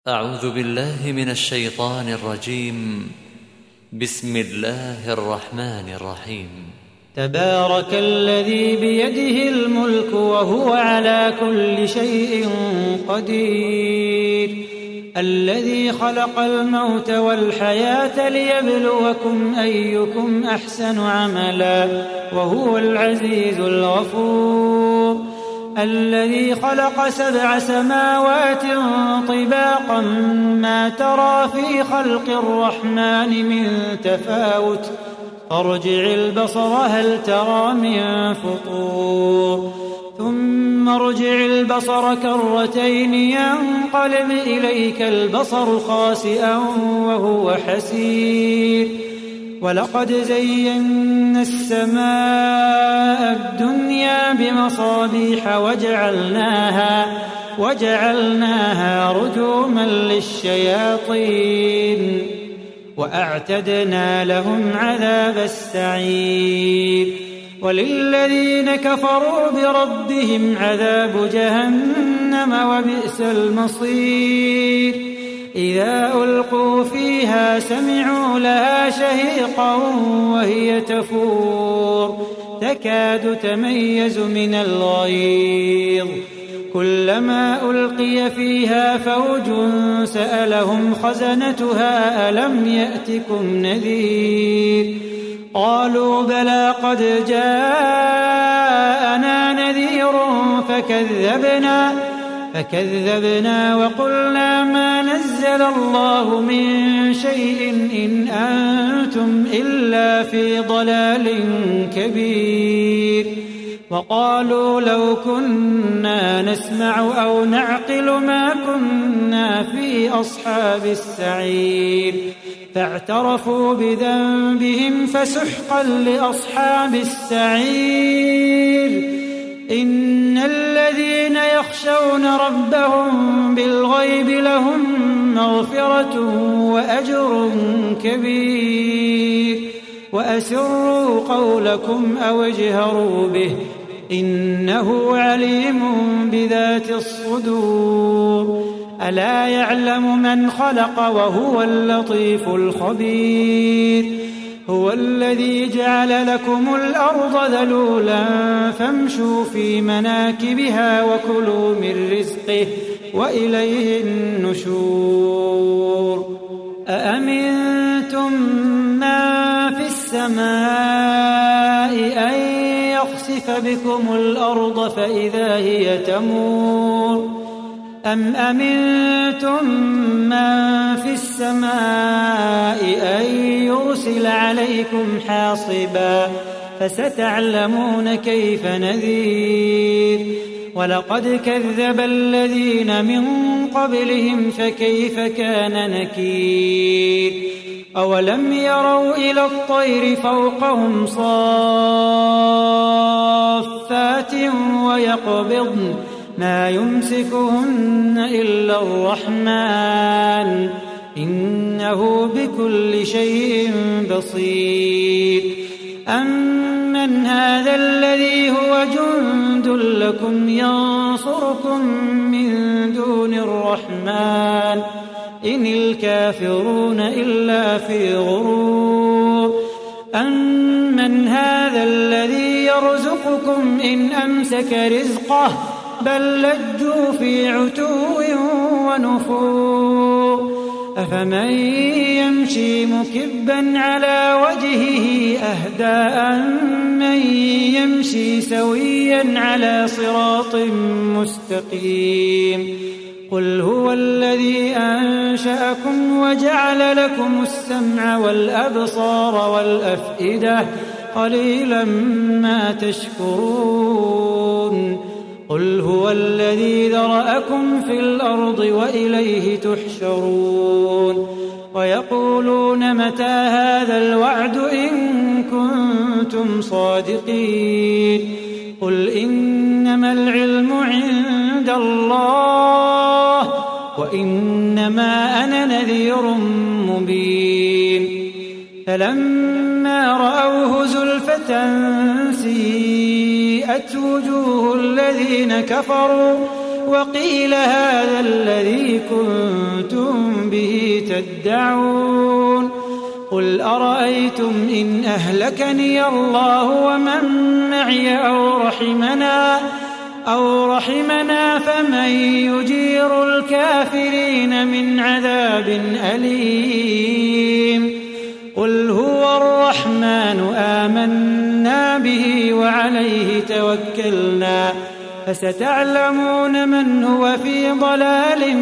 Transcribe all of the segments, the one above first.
أعوذ بالله من الشيطان الرجيم. بسم الله الرحمن الرحيم. تبارك الذي بيده الملك وهو على كل شيء قدير، الذي خلق الموت والحياة ليبلوكم أيكم أحسن عملا وهو العزيز الغفور، الذي خلق 7 سماوات طباقا ما ترى في خلق الرحمن من تفاوت، فارجع البصر هل ترى من فطور، ثم ارجع البصر كرتين ينقلب إليك البصر خاسئا وهو حسير، ولقد زينا السماء الدنيا بمصابيح وجعلناها رجوما للشياطين وأعتدنا لهم عذاب السعير، وللذين كفروا بربهم عذاب جهنم وبئس المصير، إذا ألقوا فيها سمعوا لها شهيقا وهي تفور تكاد تميز من الغيظ، كلما ألقي فيها فوج سألهم خزنتها ألم يأتكم نذير، قالوا بلى قد جاءنا نذير فكذبنا وقلنا ما نزل الله من شيء إن أنتم إلا في ضلال كبير، وقالوا لو كنا نسمع أو نعقل ما كنا في أصحاب السعير، فاعترفوا بذنبهم فسحقا لأصحاب السعير، إن الذين يخشون ربهم بالغيب لهم مغفرة وأجر كبير، وأسروا قولكم أو اجهروا به إنه عليم بذات الصدور، ألا يعلم من خلق وهو اللطيف الخبير، هو الذي جعل لكم الأرض ذلولا فامشوا في مناكبها وكلوا من رزقه وإليه النشور، أأمنتم من في السماء أن يخسف بكم الأرض فإذا هي تمور، أم أمنتم من في السماء أن يرسل عليكم حاصبا فستعلمون كيف نذير، ولقد كذب الذين من قبلهم فكيف كان نكير، أولم يروا إلى الطير فوقهم صافات ويقبضن ما يمسكهن إلا الرحمن إنه بكل شيء بصير، أمن هذا الذي هو جند لكم ينصركم من دون الرحمن إن الكافرون إلا في غرور، أمن هذا الذي يرزقكم إن أمسك رزقه بل لجوا في عتو ونفور، أفمن يمشي مكبا على وجهه أهدى أمن يمشي سويا على صراط مستقيم، قل هو الذي أنشأكم وجعل لكم السمع والأبصار والأفئدة قليلا ما تشكرون، قل هو الذي ذرأكم في الأرض وإليه تحشرون، ويقولون متى هذا الوعد إن كنتم صادقين، قل إنما العلم عند الله وإنما أنا نذير مبين، فلما رأوه زلفة سيئت وجوه الذين كفروا وقيل هذا الذي كنتم به تدعون قل أرأيتم إن أهلكني الله ومن معي أو رحمنا فمن يجير الكافرين من عذاب أليم قل هو الرحمن آمنا به وعليه توكلنا فستعلمون من هو في ضلال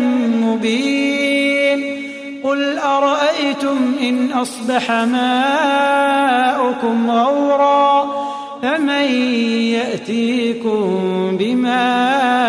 مبين قل أرأيتم إن أصبح ماؤكم غورا فمن يأتيكم بماء